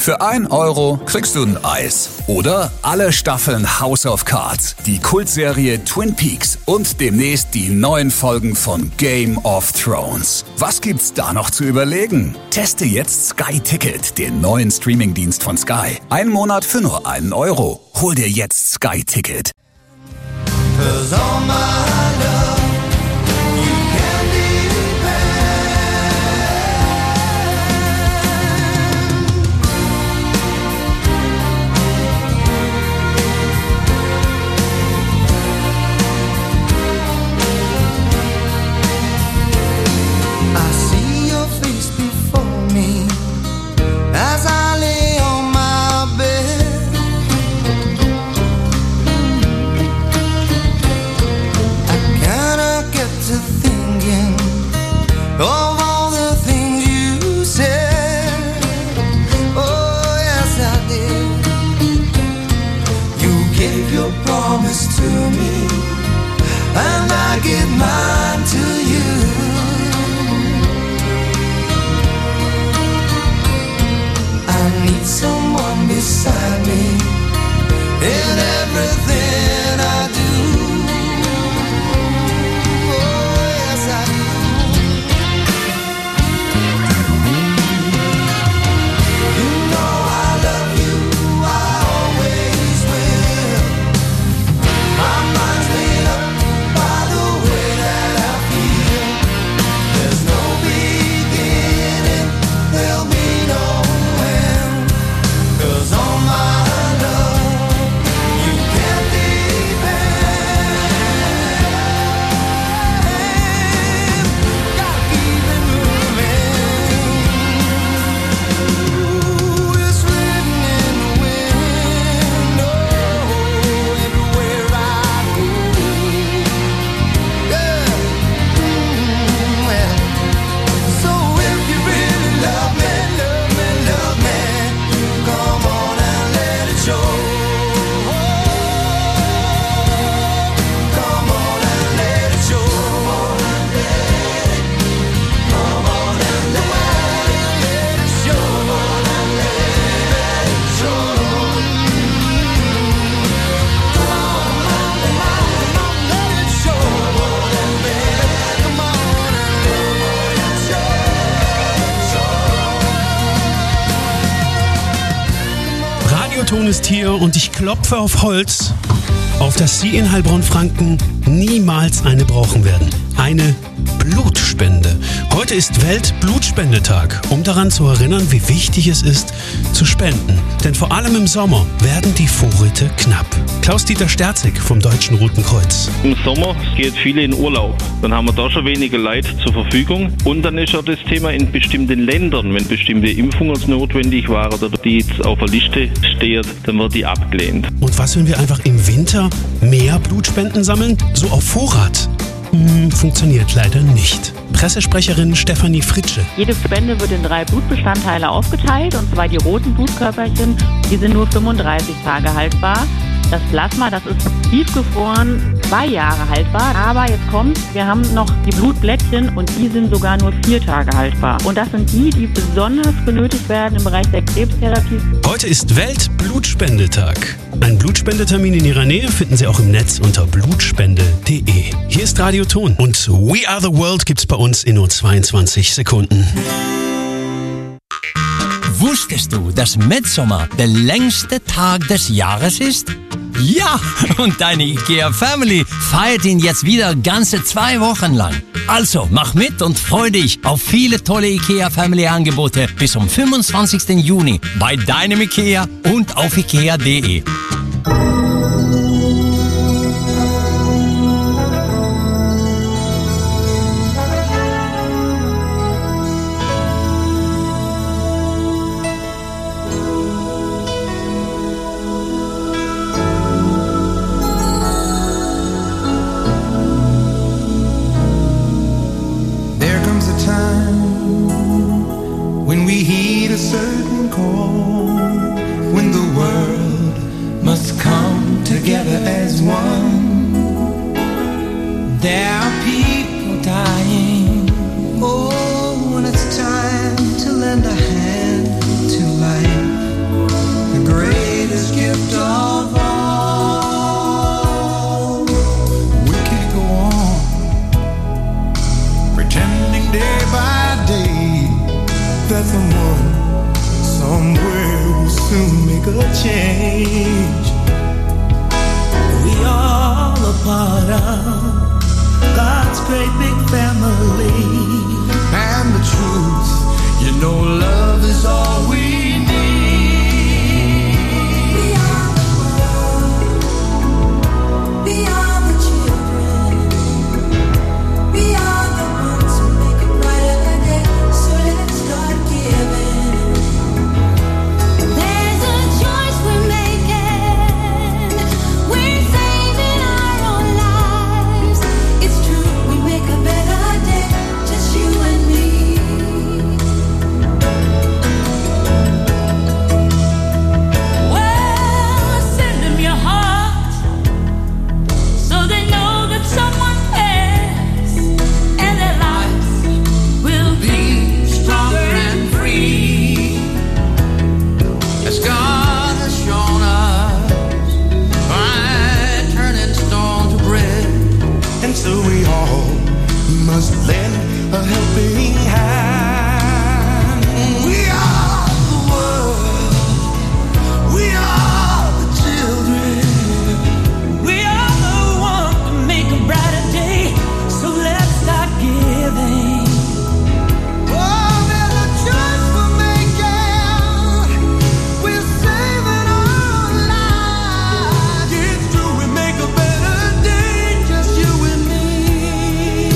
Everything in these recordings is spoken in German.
Für 1 Euro kriegst du ein Eis. Oder alle Staffeln House of Cards, die Kultserie Twin Peaks und demnächst die neuen Folgen von Game of Thrones. Was gibt's da noch zu überlegen? Teste jetzt Sky Ticket, den neuen Streamingdienst von Sky. 1 Monat für nur 1 Euro. Hol dir jetzt Sky Ticket. Ton ist hier und ich klopfe auf Holz, auf dass Sie in Heilbronn-Franken niemals eine brauchen werden. Eine Blutspende. Heute ist Weltblutspendetag, um daran zu erinnern, wie wichtig es ist, zu spenden. Denn vor allem im Sommer werden die Vorräte knapp. Klaus-Dieter Sterzig vom Deutschen Roten Kreuz. Im Sommer geht viele in Urlaub. Dann haben wir da schon weniger Leute zur Verfügung. Und dann ist auch das Thema in bestimmten Ländern, wenn bestimmte Impfungen notwendig waren oder die jetzt auf der Liste steht, dann wird die abgelehnt. Und was, wenn wir einfach im Winter mehr Blutspenden sammeln? So auf Vorrat? Funktioniert leider nicht. Pressesprecherin Stefanie Fritsche. Jede Spende wird in 3 Blutbestandteile aufgeteilt, und zwar die roten Blutkörperchen, die sind nur 35 Tage haltbar. Das Plasma, das ist tiefgefroren 2 Jahre haltbar. Aber jetzt kommt, wir haben noch die Blutblättchen und die sind sogar nur 4 Tage haltbar. Und das sind die, die besonders benötigt werden im Bereich der Krebstherapie. Heute ist Weltblutspendetag. Einen Blutspendetermin in Ihrer Nähe finden Sie auch im Netz unter blutspende.de. Hier ist Radio Ton und We Are The World gibt's bei uns in nur 22 Sekunden. Wusstest du, dass Mitsommer der längste Tag des Jahres ist? Ja, und deine IKEA Family feiert ihn jetzt wieder ganze 2 Wochen lang. Also, mach mit und freu dich auf viele tolle IKEA Family Angebote bis zum 25. Juni bei deinem IKEA und auf ikea.de. When we heed a certain call, when the world must come make a change. We all a part of God's great big family. And the truth, you know, love is all we need. We are the world. We are the children. We are the ones who make a brighter day. So let's start giving. There's a choice we're making. We're saving our own lives. It's true, we make a better day. Just you and me. Well, send them your heart, so they know that someone cares, and their lives will be stronger and free. As God has shown us by turning stone to bread. And so we all must lend a helping hand. We are the world. We are the children. We are the ones to make a brighter day. So let's start giving. Oh, there's a choice we're making. We're saving our lives. It's true, we make a better day. Just you and me.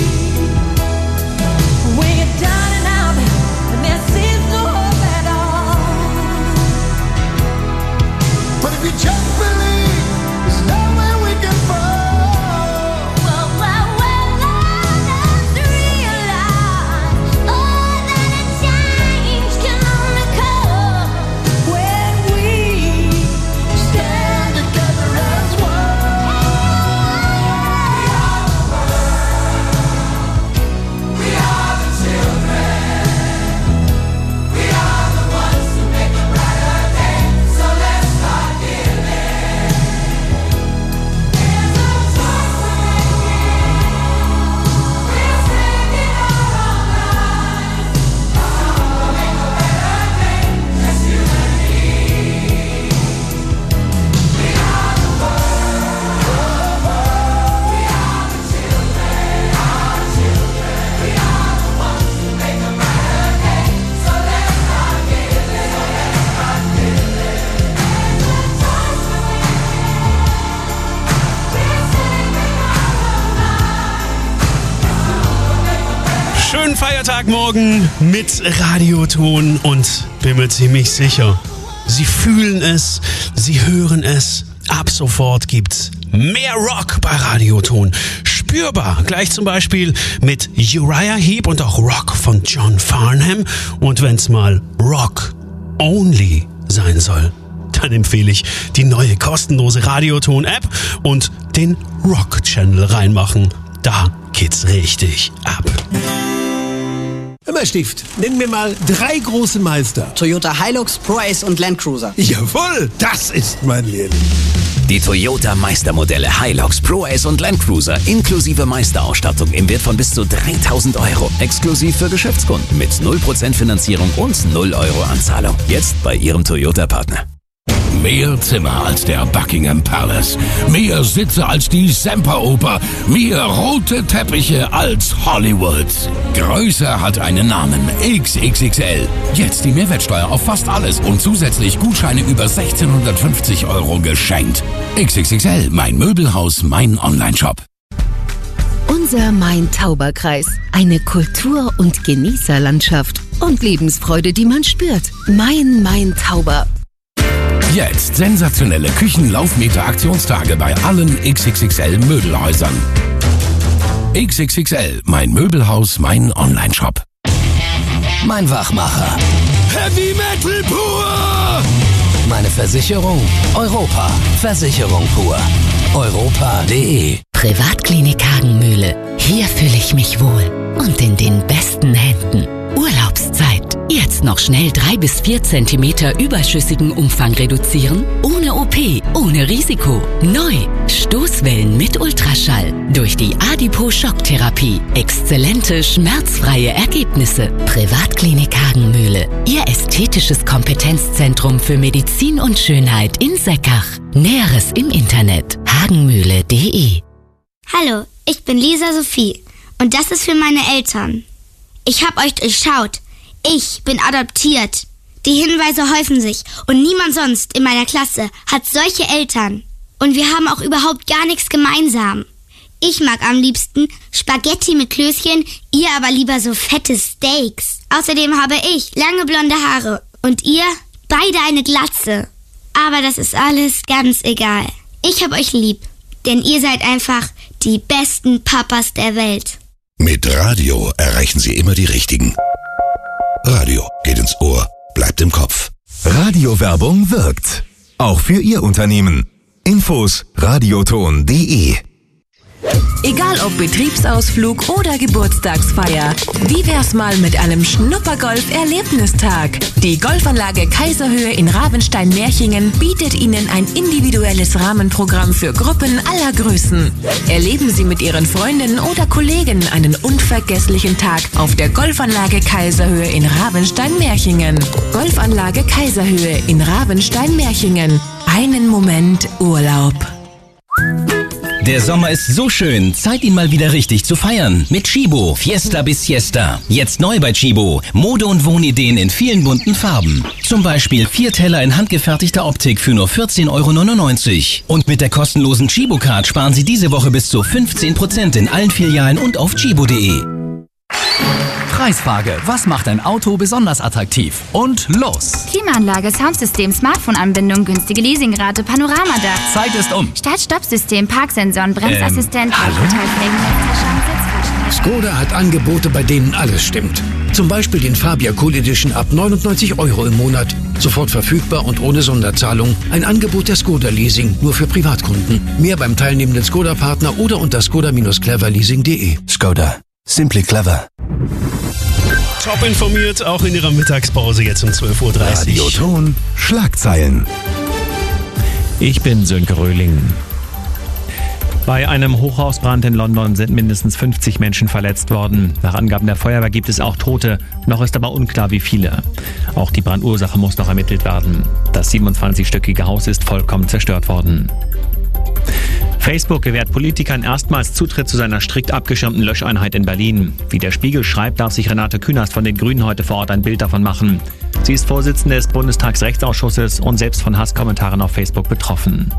When you're down and out, and there seems no hope at all. But if you just believe, there's nowhere we can fall. Let's realize, that a change can only come when we Stand together as one. We are the children. We are the ones who make a brighter day. So let's start giving. There's a choice we're making. We're saving our own lives. We'll make a better day. Just you and me. We are the world. We are the children. Our children. We are the ones who make a brighter day. So let's start giving. So let's start giving. There's a choice we're making. We're saving our own lives. Schönen Feiertag morgen mit Radioton und bin mir ziemlich sicher, Sie fühlen es, Sie hören es. Ab sofort gibt's mehr Rock bei Radioton. Spürbar, gleich zum Beispiel mit Uriah Heep und auch Rock von John Farnham. Und wenn's mal Rock Only sein soll, dann empfehle ich die neue kostenlose Radioton-App und den Rock-Channel reinmachen. Da geht's richtig ab. Hör mal, Stift, nenn mir mal 3 große Meister. Toyota Hilux, Pro Ace und Land Cruiser. Jawohl, das ist mein Lehrling. Die Toyota Meistermodelle Hilux, Pro Ace und Land Cruiser inklusive Meisterausstattung im Wert von bis zu 3.000 €. Exklusiv für Geschäftskunden mit 0% Finanzierung und 0 € Anzahlung. Jetzt bei Ihrem Toyota-Partner. Mehr Zimmer als der Buckingham Palace. Mehr Sitze als die Semperoper. Mehr rote Teppiche als Hollywood. Größer hat einen Namen. XXXL. Jetzt die Mehrwertsteuer auf fast alles und zusätzlich Gutscheine über 1.650 € geschenkt. XXXL, mein Möbelhaus, mein Onlineshop. Unser Main-Tauber-Kreis. Eine Kultur- und Genießerlandschaft. Und Lebensfreude, die man spürt. Main-Tauber. Jetzt sensationelle Küchenlaufmeter-Aktionstage bei allen XXXL Möbelhäusern. XXXL, mein Möbelhaus, mein Onlineshop. Mein Wachmacher. Heavy Metal pur! Meine Versicherung? Europa. Versicherung pur. Europa.de. Privatklinik Hagenmühle. Hier fühle ich mich wohl. Und in den besten Händen. Urlaubszeit. Jetzt noch schnell 3 bis 4 Zentimeter überschüssigen Umfang reduzieren? Ohne OP, ohne Risiko. Neu. Stoßwellen mit Ultraschall. Durch die Adipo-Schocktherapie. Exzellente, schmerzfreie Ergebnisse. Privatklinik Hagenmühle. Ihr ästhetisches Kompetenzzentrum für Medizin und Schönheit in Seckach. Näheres im Internet. hagenmühle.de. Hallo, ich bin Lisa Sophie und das ist für meine Eltern. Ich hab euch durchschaut. Ich bin adoptiert. Die Hinweise häufen sich und niemand sonst in meiner Klasse hat solche Eltern. Und wir haben auch überhaupt gar nichts gemeinsam. Ich mag am liebsten Spaghetti mit Klößchen, ihr aber lieber so fette Steaks. Außerdem habe ich lange blonde Haare und ihr beide eine Glatze. Aber das ist alles ganz egal. Ich hab euch lieb, denn ihr seid einfach die besten Papas der Welt. Mit Radio erreichen Sie immer die Richtigen. Radio geht ins Ohr, bleibt im Kopf. Radiowerbung wirkt. Auch für Ihr Unternehmen. Infos radioton.de. Egal ob Betriebsausflug oder Geburtstagsfeier, wie wär's mal mit einem Schnuppergolf-Erlebnistag? Die Golfanlage Kaiserhöhe in Ravenstein-Merchingen bietet Ihnen ein individuelles Rahmenprogramm für Gruppen aller Größen. Erleben Sie mit Ihren Freundinnen oder Kollegen einen unvergesslichen Tag auf der Golfanlage Kaiserhöhe in Ravenstein-Merchingen. Golfanlage Kaiserhöhe in Ravenstein-Merchingen. Einen Moment Urlaub. Der Sommer ist so schön, Zeit ihn mal wieder richtig zu feiern. Mit Chibo, Fiesta bis Siesta. Jetzt neu bei Chibo. Mode- und Wohnideen in vielen bunten Farben. Zum Beispiel 4 Teller in handgefertigter Optik für nur 14,99 €. Und mit der kostenlosen Chibo-Card sparen Sie diese Woche bis zu 15% in allen Filialen und auf chibo.de. Preisfrage. Was macht ein Auto besonders attraktiv? Und los! Klimaanlage, Soundsystem, Smartphone-Anbindung, günstige Leasingrate, Panoramadach. Zeit ist um. Start-Stopp-System, Parksensoren, Bremsassistent, Skoda hat Angebote, bei denen alles stimmt. Zum Beispiel den Fabia Cool Edition ab 99 € im Monat. Sofort verfügbar und ohne Sonderzahlung. Ein Angebot der Skoda Leasing, nur für Privatkunden. Mehr beim teilnehmenden Skoda-Partner oder unter skoda-cleverleasing.de. Skoda. Simply clever. Top informiert, auch in Ihrer Mittagspause jetzt um 12:30 Uhr. Radioton Schlagzeilen. Ich bin Sönke Röhling. Bei einem Hochhausbrand in London sind mindestens 50 Menschen verletzt worden. Nach Angaben der Feuerwehr gibt es auch Tote. Noch ist aber unklar, wie viele. Auch die Brandursache muss noch ermittelt werden. Das 27-stöckige Haus ist vollkommen zerstört worden. Facebook gewährt Politikern erstmals Zutritt zu seiner strikt abgeschirmten Löscheinheit in Berlin. Wie der Spiegel schreibt, darf sich Renate Künast von den Grünen heute vor Ort ein Bild davon machen. Sie ist Vorsitzende des Bundestagsrechtsausschusses und selbst von Hasskommentaren auf Facebook betroffen.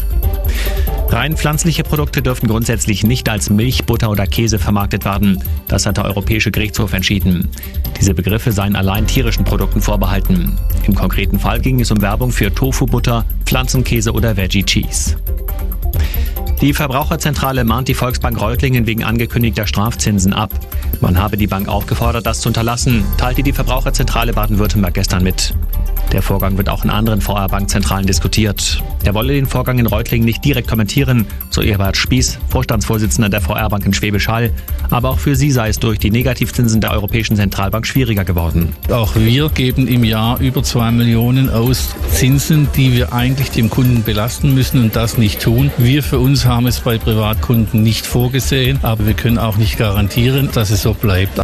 Rein pflanzliche Produkte dürfen grundsätzlich nicht als Milch, Butter oder Käse vermarktet werden. Das hat der Europäische Gerichtshof entschieden. Diese Begriffe seien allein tierischen Produkten vorbehalten. Im konkreten Fall ging es um Werbung für Tofu-Butter, Pflanzenkäse oder Veggie-Cheese. Die Verbraucherzentrale mahnt die Volksbank Reutlingen wegen angekündigter Strafzinsen ab. Man habe die Bank aufgefordert, das zu unterlassen, teilte die Verbraucherzentrale Baden-Württemberg gestern mit. Der Vorgang wird auch in anderen VR-Bankzentralen diskutiert. Er wolle den Vorgang in Reutlingen nicht direkt kommentieren, so Eberhard Spieß, Vorstandsvorsitzender der VR-Bank in Schwäbisch Hall. Aber auch für sie sei es durch die Negativzinsen der Europäischen Zentralbank schwieriger geworden. Auch wir geben im Jahr über 2 Millionen aus Zinsen, die wir eigentlich dem Kunden belasten müssen und das nicht tun. Wir für uns haben es bei Privatkunden nicht vorgesehen, aber wir können auch nicht garantieren, dass es so bleibt.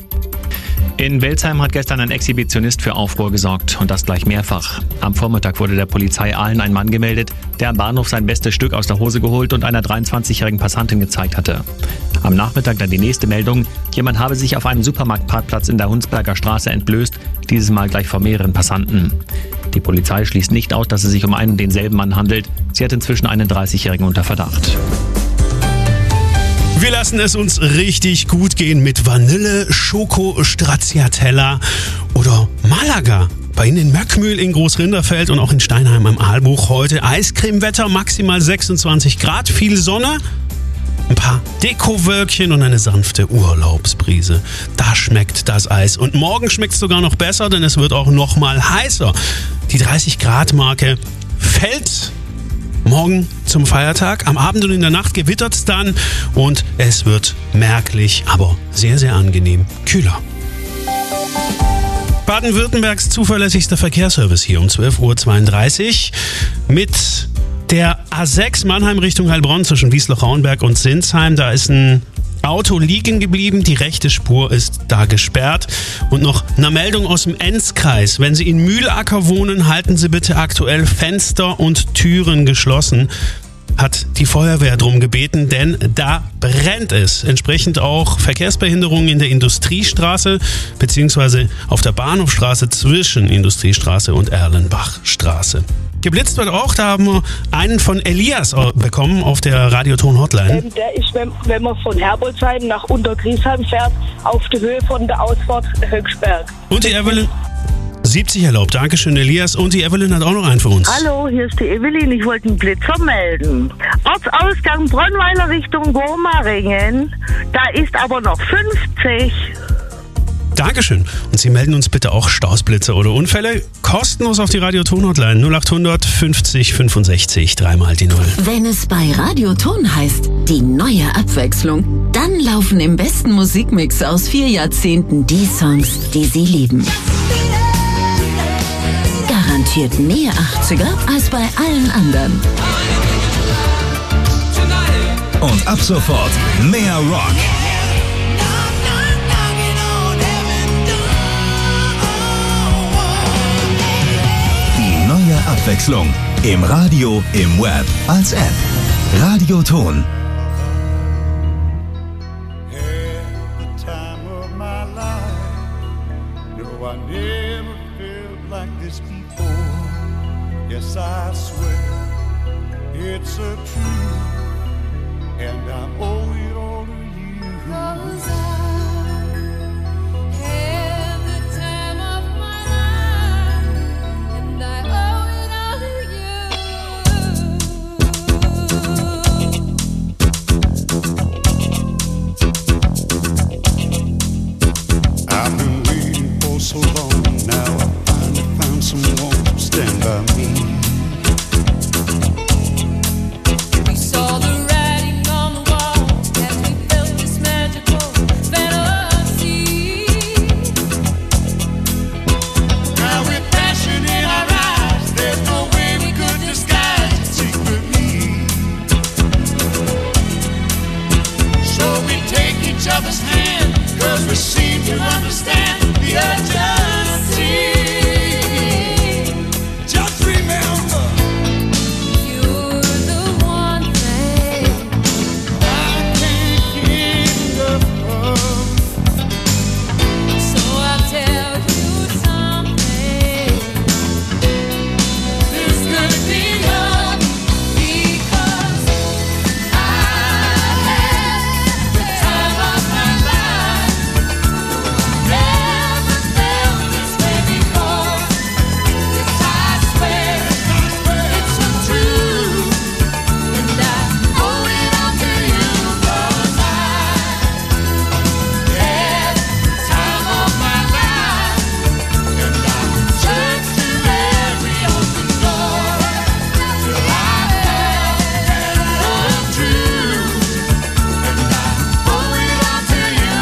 In Welzheim hat gestern ein Exhibitionist für Aufruhr gesorgt und das gleich mehrfach. Am Vormittag wurde der Polizei Aalen ein Mann gemeldet, der am Bahnhof sein bestes Stück aus der Hose geholt und einer 23-jährigen Passantin gezeigt hatte. Am Nachmittag dann die nächste Meldung, jemand habe sich auf einem Supermarktparkplatz in der Hunsberger Straße entblößt, dieses Mal gleich vor mehreren Passanten. Die Polizei schließt nicht aus, dass es sich um einen und denselben Mann handelt. Sie hat inzwischen einen 30-jährigen unter Verdacht. Wir lassen es uns richtig gut gehen mit Vanille, Schoko, Stracciatella oder Malaga. Bei Ihnen in Möckmühl, in Großrinderfeld und auch in Steinheim am Aalbuch heute Eiscremewetter, maximal 26 Grad, viel Sonne, ein paar Dekowölkchen und eine sanfte Urlaubsbrise. Da schmeckt das Eis. Und morgen schmeckt es sogar noch besser, denn es wird auch noch mal heißer. Die 30-Grad-Marke fällt morgen zum Feiertag. Am Abend und in der Nacht gewittert es dann und es wird merklich, aber sehr, sehr angenehm kühler. Baden-Württembergs zuverlässigster Verkehrsservice hier um 12.32 Uhr mit der A6 Mannheim Richtung Heilbronn zwischen Wiesloch-Rauenberg und Sinsheim. Da ist ein Auto liegen geblieben, die rechte Spur ist da gesperrt. Und noch eine Meldung aus dem Enzkreis. Wenn Sie in Mühlacker wohnen, halten Sie bitte aktuell Fenster und Türen geschlossen. Hat die Feuerwehr drum gebeten, denn da brennt es. Entsprechend auch Verkehrsbehinderungen in der Industriestraße bzw. auf der Bahnhofstraße zwischen Industriestraße und Erlenbachstraße. Geblitzt wird auch, da haben wir einen von Elias bekommen auf der Radioton-Hotline. Der ist, wenn man von Herbolzheim nach Untergriesheim fährt, auf der Höhe von der Ausfahrt Höchsberg. Und die Evelyn... 70 erlaubt. Dankeschön, Elias. Und die Evelyn hat auch noch einen für uns. Hallo, hier ist die Evelyn. Ich wollte einen Blitzer melden. Ortsausgang Bronnweiler Richtung Gomaringen. Da ist aber noch 50. Dankeschön. Und Sie melden uns bitte auch Stoßblitze oder Unfälle kostenlos auf die Radioton-Hotline 0800 50 65 3 die 0. Wenn es bei Radioton heißt, die neue Abwechslung, dann laufen im besten Musikmix aus 4 Jahrzehnten die Songs, die Sie lieben. Garantiert mehr 80er als bei allen anderen. Und ab sofort mehr Rock. Die neue Abwechslung im Radio, im Web, als App. Radioton. Yes, I swear it's a truth, and I owe it all to you. 'Cause I had the time of my life, and I owe it all to you. I've been waiting for so long now. I finally found someone to stand by me. Other's hand, 'cause we seem to understand the urgency. Just remember, you're the one thing I can't get enough of. So I'll tell you something. This could be love, because I had the time of my life. Never felt this way before. Yes, I swear it's the truth, and I owe it all to you, 'cause I had the time of my life, and I turned to every open door till I found the truth, and I owe it all to you.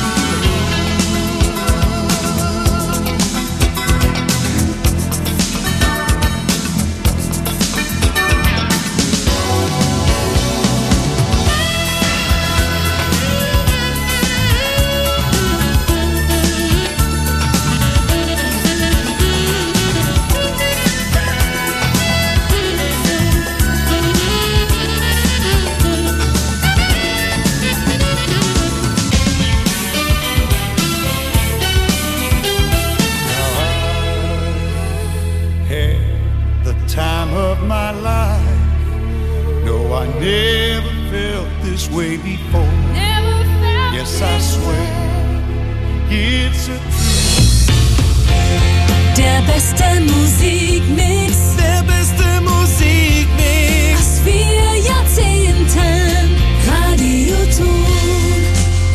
Had the time of my life. No, I never felt this way before. Yes, I swear it's a truth. Der beste Musikmix. Der beste Musikmix. Aus 4 Jahrzehnten. Radioton.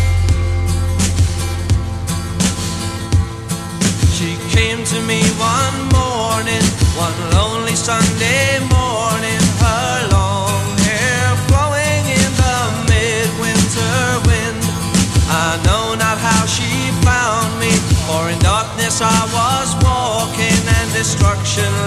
She came to me one morning, one lonely Sunday morning, her long hair flowing in the midwinter wind. I know not how she found me, for in darkness I was ocean